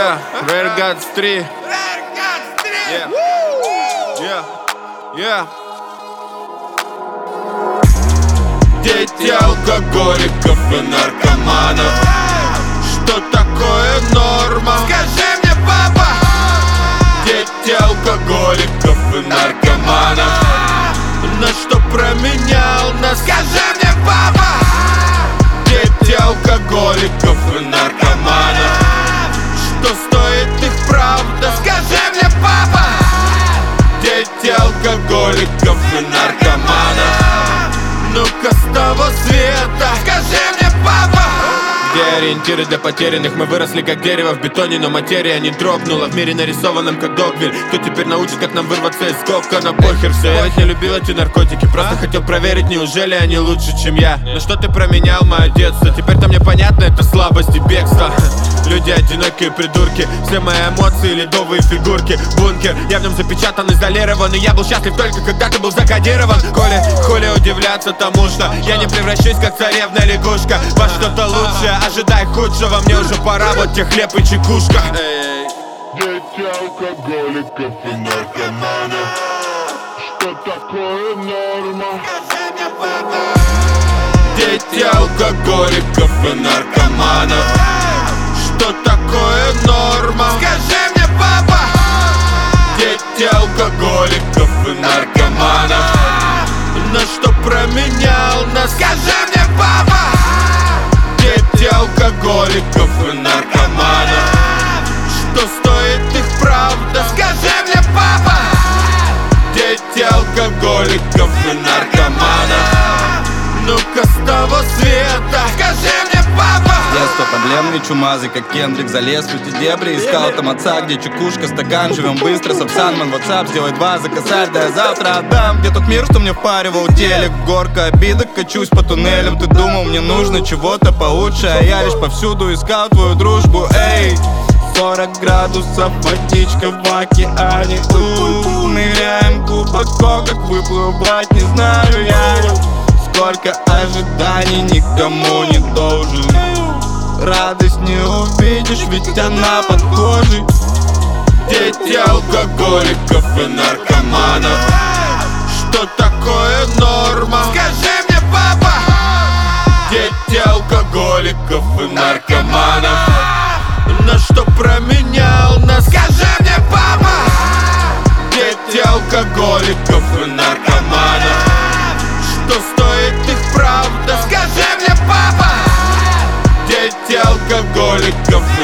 Yeah, Rare Gods 3. Yeah. Yeah. Yeah. Дети алкоголиков и наркоманов. Что такое норма? Скажи мне, папа! Дети алкоголиков и наркоманов. На что променял нас? Скажи мне, папа! Дети алкоголиков и наркоманов. Что стоит их правда? Скажи мне, папа! Дети алкоголиков и наркоманов. Ну-ка с того света, скажи мне, папа! Где ориентиры для потерянных? Мы выросли как дерево в бетоне, но материя не дрогнула. В мире нарисованном как Догвиль. Кто теперь научит, как нам вырваться из кокона? Похер все, я ведь не любил эти наркотики. Просто хотел проверить, неужели они лучше, чем я. Но что ты променял мое детство? Теперь-то мне понятно, это слабость и бегство. Люди одинокие придурки. Все мои эмоции ледовые фигурки. Бункер, я в нем запечатан, изолирован. И я был счастлив только когда ты был закодирован. Хули удивляться тому, что я не превращусь как царевна лягушка во что-то лучшее. Ожидай худшего, мне уже пора, вот тебе хлеб и чекушка. Дети алкоголиков и наркоманов. Что такое норма? Дети алкоголиков и наркоманов. Что такое норма? Скажи мне, папа! Дети алкоголиков и наркоманов. На что променял нас? Скажи мне, папа! Дети алкоголиков и наркоманов. Что стоит их правда? Скажи мне, папа! Дети алкоголиков и наркоманов. Ну-ка с того света, скажи мне, папа! Детство проблемный, чумазый, как Кендрик. Залез в эти дебри, искал там отца, где чекушка, стакан. Живем быстро, Сапсанман, WhatsApp, сделай 2 за косарь, да я завтра отдам. Где тот мир, что мне впаривал телек? Горка обидок, качусь по туннелям. Ты думал, мне нужно чего-то получше, а я лишь повсюду искал твою дружбу, эй. 40 градусов, водичка в океане. Ныряем глубоко, как выплывать, не знаю я. Сколько ожиданий, никому не должен. Радость не увидишь, ведь она под кожей. Дети алкоголиков и наркоманов. Что такое норма? Скажи мне, папа! Дети алкоголиков и наркоманов. На что променял нас? Скажи мне, папа! Дети алкоголиков и наркоманов. Что стоит их правда? Скажи мне, папа! Дети алкоголиков